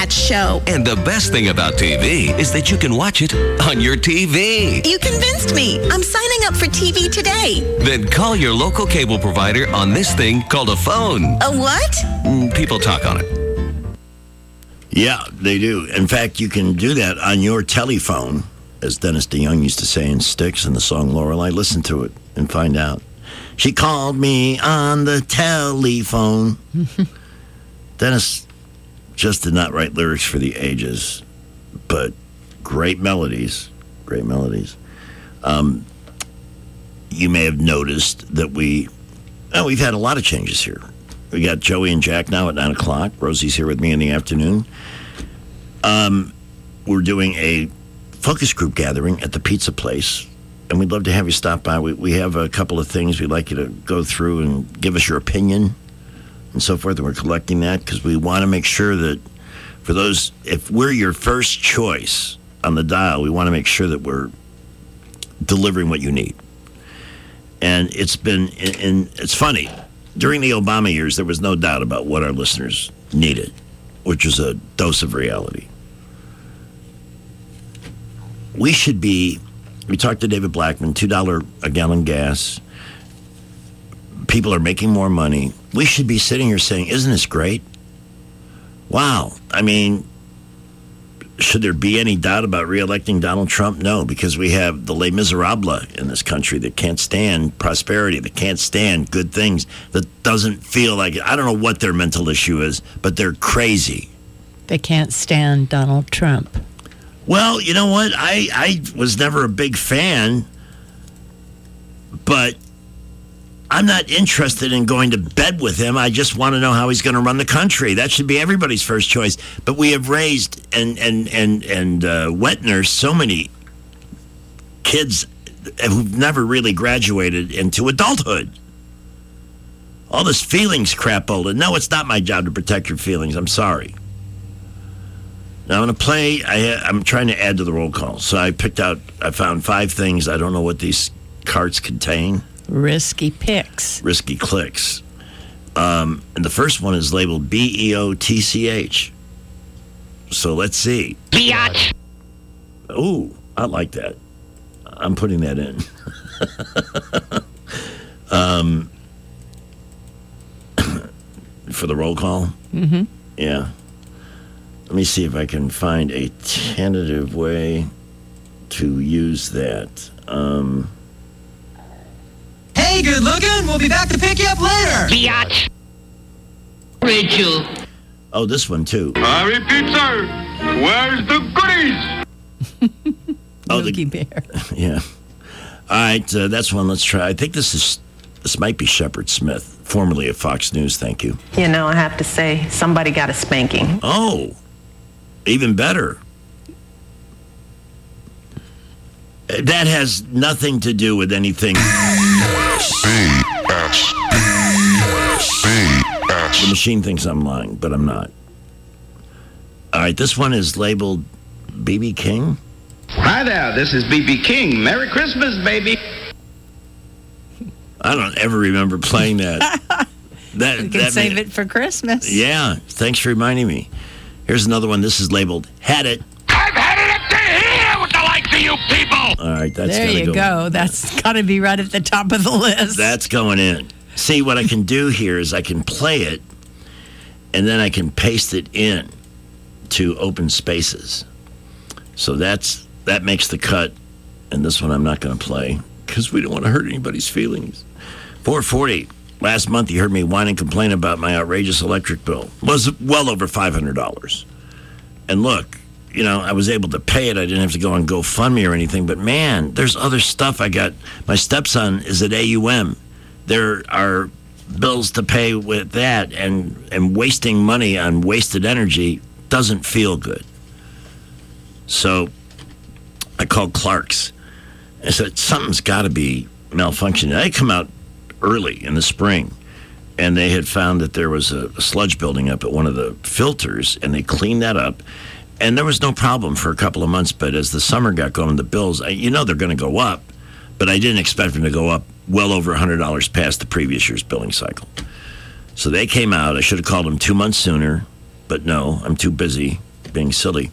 that show. And the best thing about T V is that you can watch it on your T V. You convinced me. I'm signing up for T V today. Then call your local cable provider on this thing called a phone. A what? Mm, People talk on it. Yeah, they do. In fact, you can do that on your telephone, as Dennis DeYoung used to say in Styx in the song Lorelei. Listen to it and find out. She called me on the telephone. Dennis just did not write lyrics for the ages, but great melodies. Great melodies. Um, you may have noticed that we, oh, we've had a lot of changes here. We got Joey and Jack now at nine o'clock. Rosie's here with me in the afternoon. Um, we're doing a focus group gathering at the pizza place, and we'd love to have you stop by. We, we have a couple of things we'd like you to go through and give us your opinion and so forth, and we're collecting that because we want to make sure that for those, if we're your first choice on the dial, we want to make sure that we're delivering what you need. And it's been, and it's funny, during the Obama years, there was no doubt about what our listeners needed, which was a dose of reality. We should be, we talked to David Blackman, two dollars a gallon gas. People are making more money. We should be sitting here saying, isn't this great? Wow. I mean, should there be any doubt about re-electing Donald Trump? No, because we have the Les Miserables in this country that can't stand prosperity, that can't stand good things, that doesn't feel like, I don't know what their mental issue is, but they're crazy. They can't stand Donald Trump. Well, you know what? I, I was never a big fan, but I'm not interested in going to bed with him. I just want to know how he's going to run the country. That should be everybody's first choice. But we have raised and and and and uh, wet nursed so many kids who've never really graduated into adulthood. All this feelings crap, Olin. No, it's not my job to protect your feelings. I'm sorry. Now I'm going to play. I, I'm trying to add to the roll call. So I picked out. I found five things. I don't know what these cards contain. Risky picks. Risky clicks. Um, and the first one is labeled B E O T C H. So let's see. Biatch. Ooh, I like that. I'm putting that in. um, for the roll call? Mm-hmm. Yeah. Let me see if I can find a tentative way to use that. Um... Hey, good looking. We'll be back to pick you up later. Biatch. Rachel. Oh, this one too. I repeat, sir. Where's the goodies? Oh, Milky the Bear. Yeah. All right, uh, that's one. Let's try. I think this is this might be Shepard Smith, formerly of Fox News. Thank you. You know, I have to say, somebody got a spanking. Oh, even better. That has nothing to do with anything. The machine thinks I'm lying, but I'm not. All right, this one is labeled B B King. Hi there, this is B B King. Merry Christmas, baby. I don't ever remember playing that. that You can that save made, it for Christmas. Yeah, thanks for reminding me. Here's another one. This is labeled Had It. I've had it up to here with the likes of you people. All right, that's there gotta you go. go. That's got to be right at the top of the list. That's going in. See, what I can do here is I can play it, and then I can paste it in to open spaces. So that's that makes the cut. And this one I'm not going to play because we don't want to hurt anybody's feelings. four forty. Last month you heard me whine and complain about my outrageous electric bill. It was well over five hundred dollars. And look, you know, I was able to pay it. I didn't have to go on GoFundMe or anything. But, man, there's other stuff I got. My stepson is at A U M. There are bills to pay with that. And, and wasting money on wasted energy doesn't feel good. So I called Clark's. I said, something's got to be malfunctioning. They come out early in the spring. And they had found that there was a, a sludge building up at one of the filters. And they cleaned that up. And there was no problem for a couple of months, but as the summer got going, the bills, I, you know they're going to go up, but I didn't expect them to go up well over one hundred dollars past the previous year's billing cycle. So they came out. I should have called them two months sooner, but no, I'm too busy just being silly.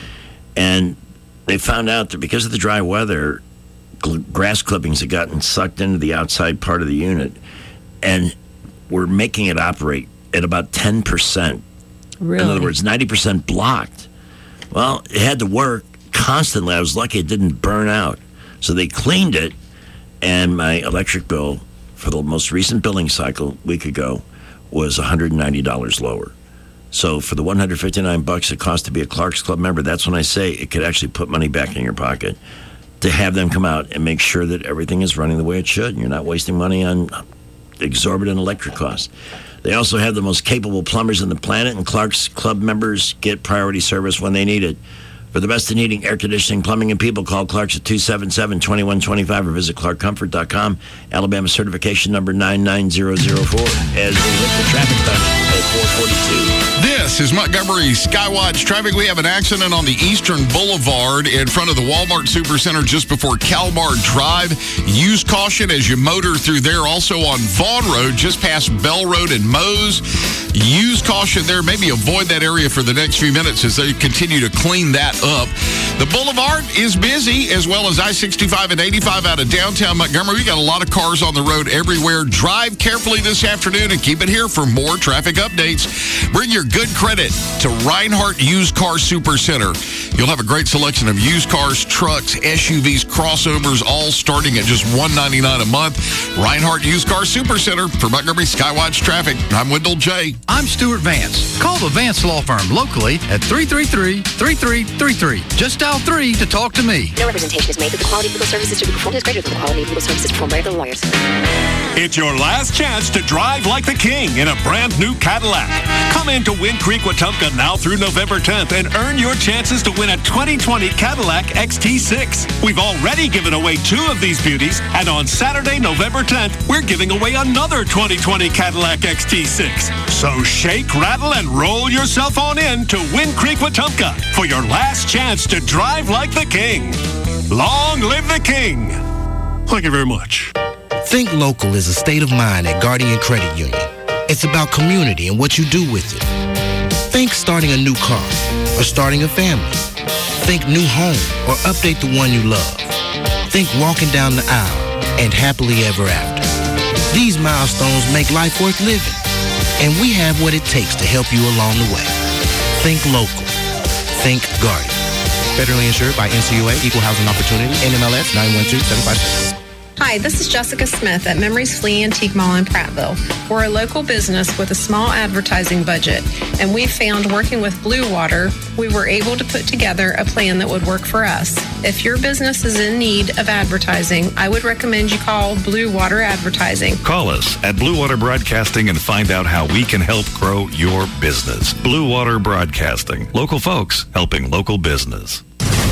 And they found out that because of the dry weather, gl- grass clippings had gotten sucked into the outside part of the unit, and were making it operate at about ten percent. Really? In other words, ninety percent blocked. Well, it had to work constantly. I was lucky it didn't burn out. So they cleaned it, and my electric bill for the most recent billing cycle, a week ago, was one hundred ninety dollars lower. So for the one hundred fifty-nine bucks it cost to be a Clark's Club member, that's when I say it could actually put money back in your pocket to have them come out and make sure that everything is running the way it should, and you're not wasting money on exorbitant electric costs. They also have the most capable plumbers on the planet, and Clark's Club members get priority service when they need it. For the best in heating, air conditioning, plumbing, and people, call Clark's at two seven seven, two one two five or visit clark comfort dot com. Alabama certification number nine nine zero zero four. As we hit the traffic touch at four forty-two. This is Montgomery Skywatch traffic. We have an accident on the Eastern Boulevard in front of the Walmart Supercenter just before Calmar Drive. Use caution as you motor through there. Also on Vaughn Road, just past Bell Road and Mose. Use caution there. Maybe avoid that area for the next few minutes as they continue to clean that up. The boulevard is busy, as well as I sixty-five and eighty-five out of downtown Montgomery. We got a lot of cars on the road everywhere. Drive carefully this afternoon and keep it here for more traffic updates. Bring your good credit to Reinhardt Used Car Supercenter. You'll have a great selection of used cars, trucks, S U Vs, crossovers, all starting at just one hundred ninety-nine dollars a month. Reinhardt Used Car Supercenter for Montgomery Skywatch traffic. I'm Wendell J. I'm Stuart Vance. Call the Vance Law Firm locally at three three three, three three three three. Just dial three to talk to me. No representation is made that the quality of legal services to be performed is greater than the quality of legal services performed by other lawyers. It's your last chance to drive like the king in a brand new Cadillac. Come into Wind Creek, Wetumpka now through November tenth and earn your chances to win a twenty twenty Cadillac X T six. We've already given away two of these beauties, and on Saturday, November tenth, we're giving away another twenty twenty Cadillac X T six. So shake, rattle, and roll yourself on in to Wind Creek, Wetumpka for your last chance to drive like the king. Long live the king. Thank you very much. Think local is a state of mind at Guardian Credit Union. It's about community and what you do with it. Think starting a new car or starting a family. Think new home or update the one you love. Think walking down the aisle and happily ever after. These milestones make life worth living, and we have what it takes to help you along the way. Think local. Think Guardian. Federally insured by N C U A, Equal Housing Opportunity, N M L S nine one two seven five six. Hi, this is Jessica Smith at Memories Flea Antique Mall in Prattville. We're a local business with a small advertising budget, and we found working with Blue Water, we were able to put together a plan that would work for us. If your business is in need of advertising, I would recommend you call Blue Water Advertising. Call us at Blue Water Broadcasting and find out how we can help grow your business. Blue Water Broadcasting. Local folks helping local business.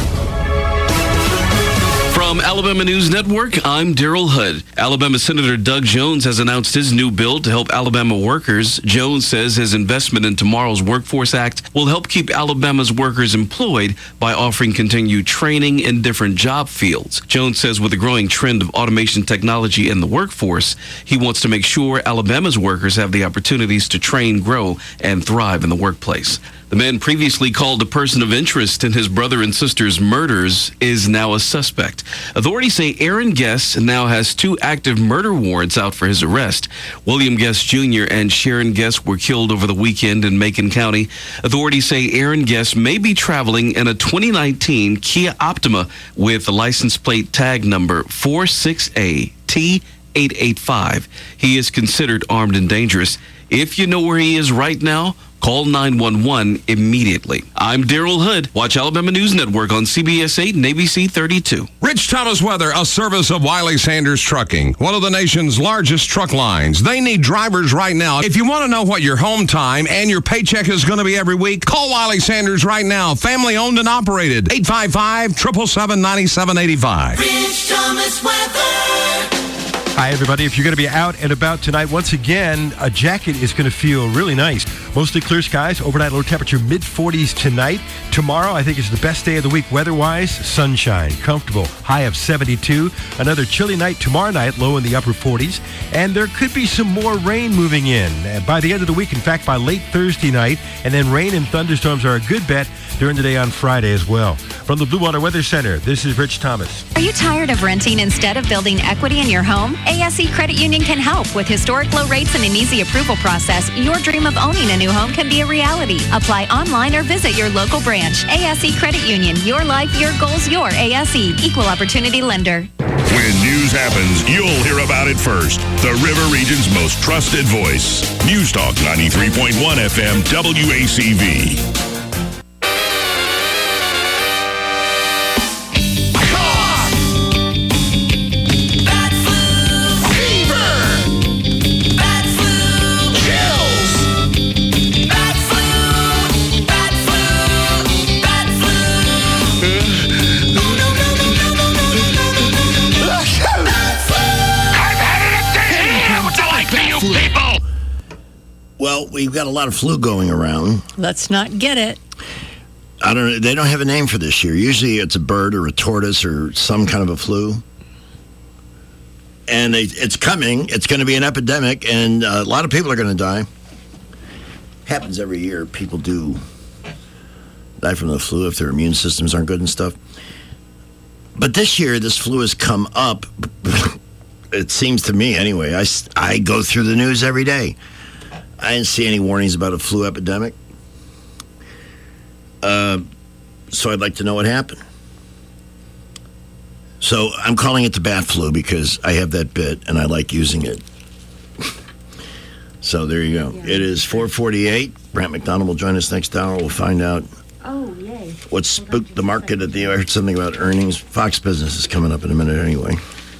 From Alabama News Network, I'm Daryl Hood. Alabama Senator Doug Jones has announced his new bill to help Alabama workers. Jones says his investment in tomorrow's Workforce Act will help keep Alabama's workers employed by offering continued training in different job fields. Jones says with the growing trend of automation technology in the workforce, he wants to make sure Alabama's workers have the opportunities to train, grow, and thrive in the workplace. The man previously called a person of interest in his brother and sister's murders is now a suspect. Authorities say Aaron Guest now has two active murder warrants out for his arrest. William Guest Junior and Sharon Guest were killed over the weekend in Macon County. Authorities say Aaron Guest may be traveling in a twenty nineteen Kia Optima with the license plate tag number four six A T eight eight five. He is considered armed and dangerous. If you know where he is right now, call nine one one immediately. I'm Daryl Hood. Watch Alabama News Network on C B S eight and A B C thirty-two. Rich Thomas Weather, a service of Wiley Sanders Trucking, one of the nation's largest truck lines. They need drivers right now. If you want to know what your home time and your paycheck is going to be every week, call Wiley Sanders right now. Family owned and operated. eight five five, seven seven seven, nine seven eight five. Rich Thomas Weather. Hi, everybody. If you're going to be out and about tonight, once again, a jacket is going to feel really nice. Mostly clear skies, overnight low temperature mid forties tonight. Tomorrow, I think, is the best day of the week weather-wise. Sunshine, comfortable, high of seventy-two. Another chilly night tomorrow night, low in the upper forties. And there could be some more rain moving in uh, by the end of the week. In fact, by late Thursday night. And then rain and thunderstorms are a good bet during the day on Friday as well. From the Blue Water Weather Center, this is Rich Thomas. Are you tired of renting instead of building equity in your home? A S E Credit Union can help. With historic low rates and an easy approval process, your dream of owning a new home can be a reality. Apply online or visit your local branch. A S E Credit Union. Your life, your goals, your A S E. Equal Opportunity Lender. When news happens, you'll hear about it first. The River Region's most trusted voice. News Talk ninety-three point one F M W A C V. Well, we've got a lot of flu going around. Let's not get it. I don't know. They don't have a name for this year. Usually it's a bird or a tortoise or some kind of a flu. And they, it's coming. It's going to be an epidemic, and uh, a lot of people are going to die. Happens every year. People do die from the flu if their immune systems aren't good and stuff. But this year, this flu has come up. It seems to me, anyway. I, I go through the news every day. I didn't see any warnings about a flu epidemic. Uh, so I'd like to know what happened. So I'm calling it the bat flu because I have that bit and I like using it. So there you go. Yeah. It is four forty-eight. Brant McDonald will join us next hour. We'll find out oh, yay. what spooked the market at the... I heard something about earnings. Fox Business is coming up in a minute anyway.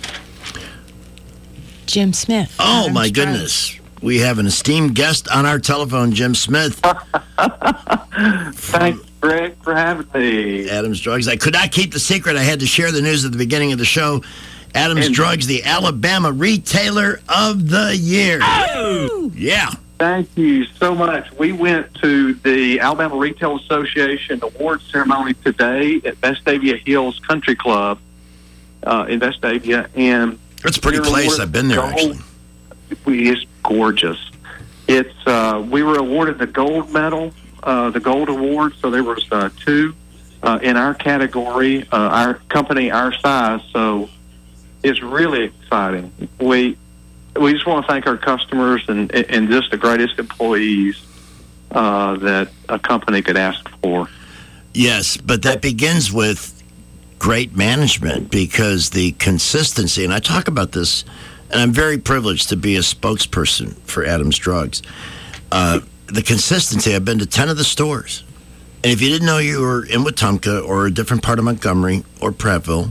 Jim Smith. Oh, Adam's my Drive. goodness. We have an esteemed guest on our telephone, Jim Smith. Thanks, Greg, for having me. Adam's Drugs. I could not keep the secret. I had to share the news at the beginning of the show. Adam's and, Drugs, the Alabama Retailer of the Year. Oh! Yeah. Thank you so much. We went to the Alabama Retail Association award ceremony today at Vestavia Hills Country Club uh, in Vestavia. And it's a pretty place. I've been there, gold. actually. It's gorgeous. It's uh, we were awarded the gold medal, uh, the gold award. So there was uh, two uh, in our category, uh, our company, our size. So it's really exciting. We we just want to thank our customers and and just the greatest employees uh, that a company could ask for. Yes, but that begins with great management because the consistency, and I talk about this. And I'm very privileged to be a spokesperson for Adam's Drugs. Uh, the consistency, I've been to ten of the stores. And if you didn't know you were in Wetumpka or a different part of Montgomery or Prattville,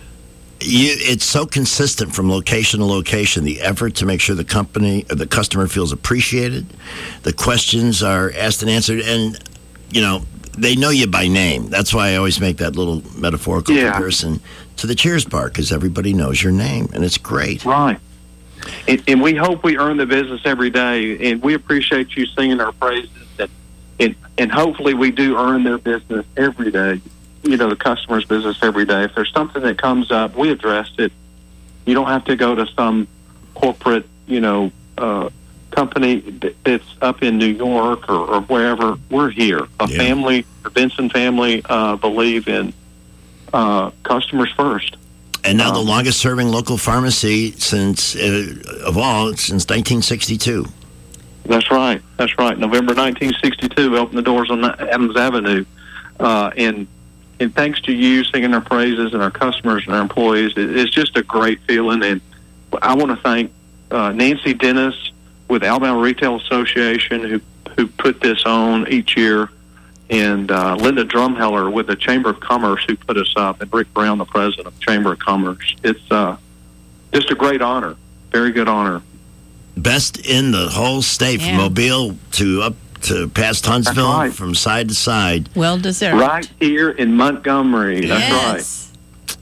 you, it's so consistent from location to location. The effort to make sure the company, or the customer feels appreciated. The questions are asked and answered. And, you know, they know you by name. That's why I always make that little metaphorical yeah. comparison to the Cheers bar, because everybody knows your name, and it's great. Right. And, and we hope we earn the business every day, and we appreciate you singing our praises, and, and, and hopefully we do earn their business every day, you know, the customer's business every day. If there's something that comes up, we address it. You don't have to go to some corporate, you know, uh, company that's up in New York or, or wherever. We're here. A yeah. family, the Benson family, uh, believe in Uh, customers first. And now um, the longest serving local pharmacy since, uh, of all, since nineteen sixty-two. That's right. That's right. November nineteen sixty-two, we opened the doors on Adams Avenue. Uh, and, and thanks to you singing our praises and our customers and our employees, it, it's just a great feeling. And I want to thank uh, Nancy Dennis with Alabama Retail Association who, who put this on each year. And uh, Linda Drumheller with the Chamber of Commerce who put us up, and Rick Brown, the president of the Chamber of Commerce. It's uh, just a great honor, very good honor. Best in the whole state, yeah. from Mobile to up to past Huntsville, right. from side to side. Well deserved. Right here in Montgomery. Yes. That's right.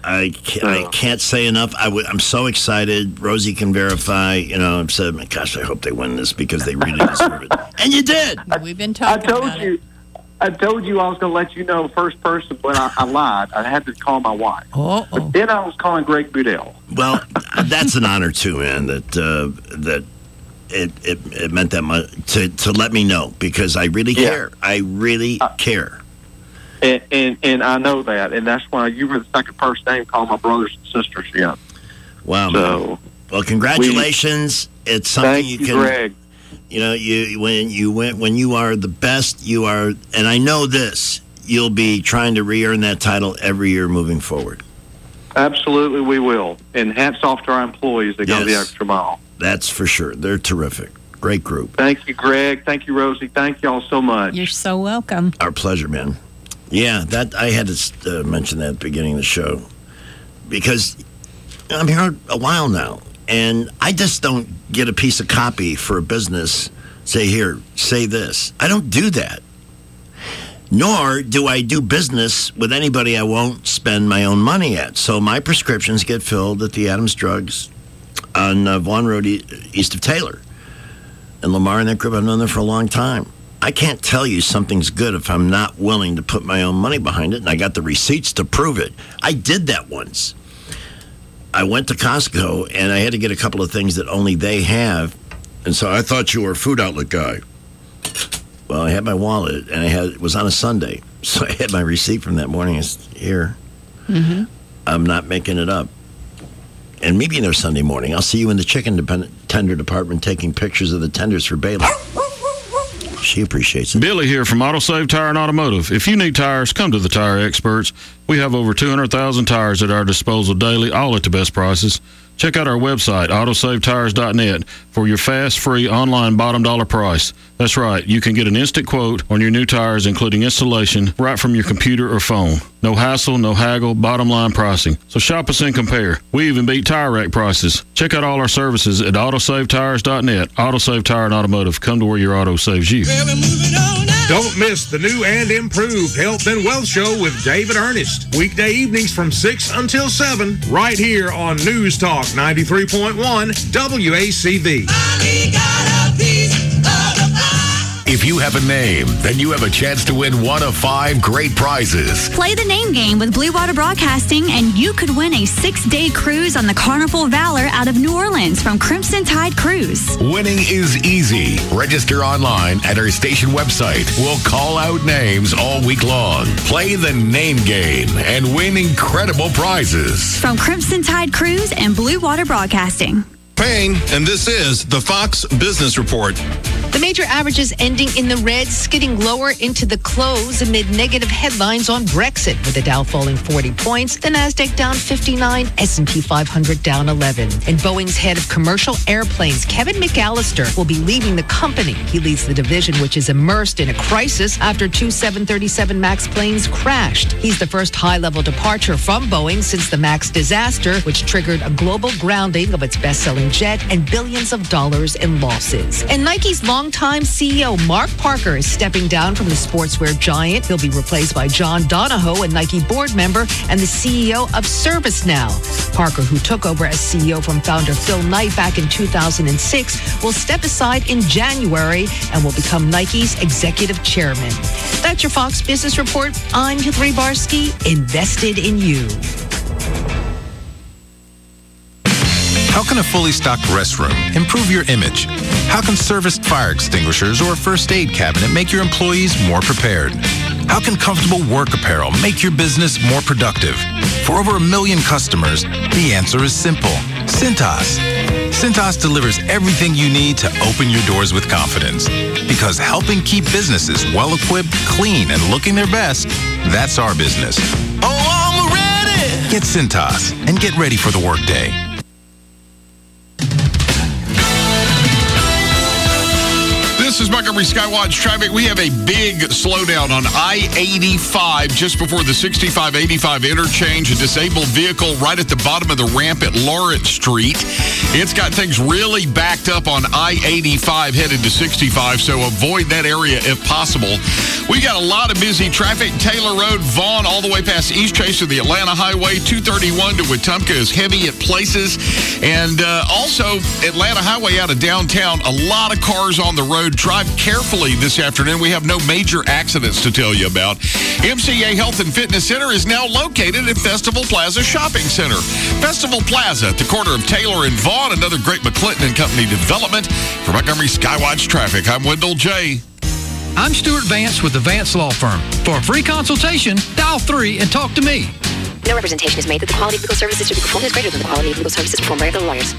I can't, I can't say enough. I w- I'm so excited. Rosie can verify. You know, I've said, gosh, I hope they win this because they really deserve it. And you did. We've been talking I told about you. it. I told you I was going to let you know first person when I, I lied. I had to call my wife. Uh-oh. But then I was calling Greg Budell. Well, that's an honor too, man. That uh, that it, it it meant that much to to let me know because I really Yeah. care. I really Uh, care. And, and and I know that, and that's why you were the second person name called my brothers and sisters. Yeah. Wow. So, man. Well, congratulations. it's something thank you you, can. Greg. You know, you when you went when you are the best, you are, and I know this. You'll be trying to re-earn that title every year moving forward. Absolutely, we will. And hats off to our employees that go the Yes. extra mile. That's for sure. They're terrific. Great group. Thank you, Greg. Thank you, Rosie. Thank you all so much. You're so welcome. Our pleasure, man. Yeah, that I had to uh, mention that at the beginning of the show because I'm here a while now, and I just don't get a piece of copy for a business. Say here, say this. I don't do that. Nor do I do business with anybody I won't spend my own money at. So my prescriptions get filled at the Adams Drugs on uh, Vaughan Road, e- east of Taylor. And Lamar and that group, I've known them for a long time. I can't tell you something's good if I'm not willing to put my own money behind it, and I got the receipts to prove it. I did that once. I went to Costco, and I had to get a couple of things that only they have, and so I thought you were a food outlet guy. Well, I had my wallet, and I had it was on a Sunday, so I had my receipt from that morning. It's here. Mm-hmm. I'm not making it up. And maybe there Sunday morning, I'll see you in the chicken depend- tender department taking pictures of the tenders for Bailey. She appreciates it. Billy here from AutoSave Tire and Automotive. If you need tires, come to the Tire Experts. We have over two hundred thousand tires at our disposal daily, all at the best prices. Check out our website, autosave tires dot net, for your fast, free, online bottom dollar price. That's right, you can get an instant quote on your new tires, including installation, right from your computer or phone. No hassle, no haggle, bottom line pricing. So shop us and compare. We even beat tire rack prices. Check out all our services at autosave tires dot net. AutoSave Tire and Automotive. Come to where your auto saves you. Don't miss the new and improved Health and Wealth Show with David Ernest. Weekday evenings from six until seven, right here on News Talk ninety-three point one W A C V. If you have a name, then you have a chance to win one of five great prizes. Play the name game with Blue Water Broadcasting, and you could win a six-day cruise on the Carnival Valor out of New Orleans from Crimson Tide Cruise. Winning is easy. Register online at our station website. We'll call out names all week long. Play the name game and win incredible prizes. From Crimson Tide Cruise and Blue Water Broadcasting. Payne, and this is the Fox Business Report. The major averages ending in the red, skidding lower into the close amid negative headlines on Brexit, with the Dow falling forty points, the Nasdaq down fifty-nine, S and P five hundred down eleven. And Boeing's head of commercial airplanes, Kevin McAllister, will be leaving the company. He leads the division, which is immersed in a crisis after two seven thirty-seven MAX planes crashed. He's the first high-level departure from Boeing since the MAX disaster, which triggered a global grounding of its best-selling jet and billions of dollars in losses. And Nike's longtime C E O Mark Parker is stepping down from the sportswear giant. He'll be replaced by John Donahoe, a Nike board member and the C E O of ServiceNow. Parker, who took over as C E O from founder Phil Knight back in two thousand six, will step aside in January and will become Nike's executive chairman. That's your Fox Business Report. I'm Heath Barsky, invested in you. How can a fully stocked restroom improve your image? How can serviced fire extinguishers or a first aid cabinet make your employees more prepared? How can comfortable work apparel make your business more productive? For over a million customers, the answer is simple. Cintas. Cintas delivers everything you need to open your doors with confidence. Because helping keep businesses well-equipped, clean, and looking their best, that's our business. Oh, I'm ready! Get Cintas and get ready for the workday. This This is Montgomery Skywatch traffic. We have a big slowdown on I eighty-five just before the sixty-five eighty-five interchange. A disabled vehicle right at the bottom of the ramp at Lawrence Street. It's got things really backed up on I eighty-five headed to sixty-five, so avoid that area if possible. We got a lot of busy traffic. Taylor Road, Vaughn, all the way past East Chase to the Atlanta Highway. two thirty-one to Wetumpka is heavy at places. And uh, also, Atlanta Highway out of downtown, a lot of cars on the road. Drive carefully this afternoon. We have no major accidents to tell you about. M C A Health and Fitness Center is now located at Festival Plaza Shopping Center. Festival Plaza at the corner of Taylor and Vaughn, another great McClinton and Company development. For Montgomery Skywatch Traffic, I'm Wendell J. I'm Stuart Vance with the Vance Law Firm. For a free consultation, dial three and talk to me. No representation is made that the quality of legal services to be performed is greater than the quality of legal services performed by other lawyers.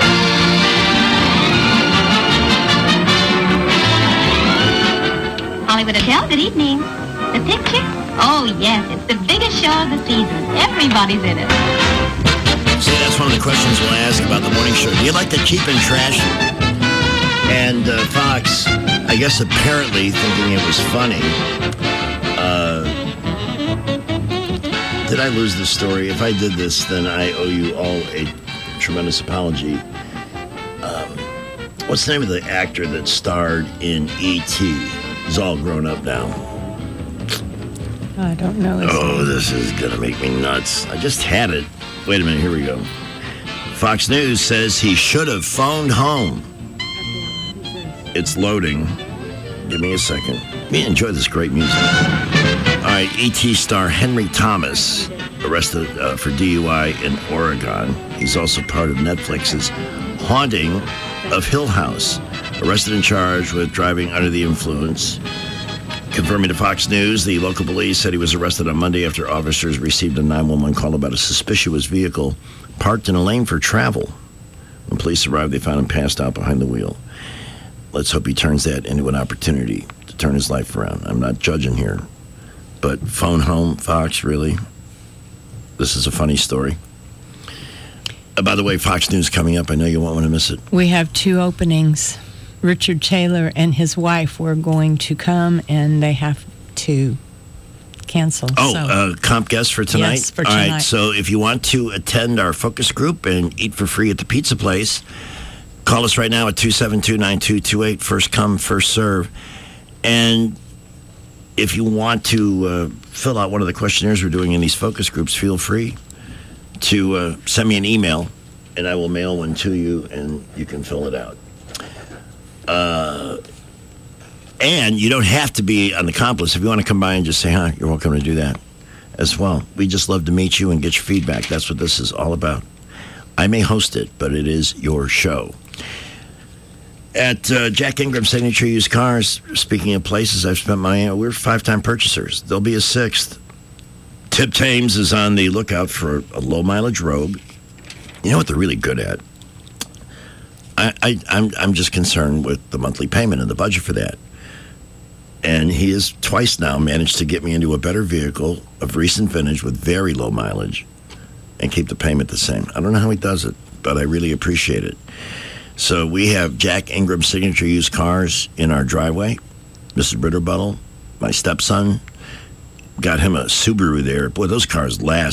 Hollywood Hotel, good evening. The picture? Oh, yes, it's the biggest show of the season. Everybody's in it. See, that's one of the questions we'll ask about the morning show. Do you like to keep in trash? And uh, Fox, I guess apparently thinking it was funny, uh, did I lose the story? If I did this, then I owe you all a tremendous apology. Um, what's the name of the actor that starred in E T? He's all grown up now. I don't know. His Oh, name. this is going to make me nuts. I just had it. Wait a minute, here we go. Fox News says he should have phoned home. It's loading. Give me a second. Let me enjoy this great music. All right, E T star Henry Thomas, arrested uh, for D U I in Oregon. He's also part of Netflix's Haunting of Hill House. Arrested and charged with driving under the influence. Confirming to Fox News, the local police said he was arrested on Monday after officers received a nine one one call about a suspicious vehicle parked in a lane for travel. When police arrived, they found him passed out behind the wheel. Let's hope he turns that into an opportunity to turn his life around. I'm not judging here, but phone home, Fox, really? This is a funny story. Uh, by the way, Fox News coming up. I know you won't want to miss it. We have two openings. Richard Taylor and his wife were going to come, and they have to cancel. Oh, so. uh, comp guest for tonight? Yes, for All tonight. right, so if you want to attend our focus group and eat for free at the pizza place, call us right now at two seven two, nine two two eight. First come, first serve. And if you want to uh, fill out one of the questionnaires we're doing in these focus groups, feel free to uh, send me an email, and I will mail one to you, and you can fill it out. Uh, and you don't have to be an accomplice. If you want to come by and just say hi, you're welcome to do that as well. We just love to meet you and get your feedback. That's what this is all about. I may host it, but it is your show. At uh, Jack Ingram Signature Used Cars, speaking of places I've spent my, we're five-time purchasers. There'll be a sixth. Tip Thames is on the lookout for a low-mileage Rogue. You know what they're really good at? I, I, I'm, I'm just concerned with the monthly payment and the budget for that. And he has twice now managed to get me into a better vehicle of recent vintage with very low mileage and keep the payment the same. I don't know how he does it, but I really appreciate it. So we have Jack Ingram Signature Used Cars in our driveway. Missus Britterbuttle, my stepson, got him a Subaru there. Boy, those cars last.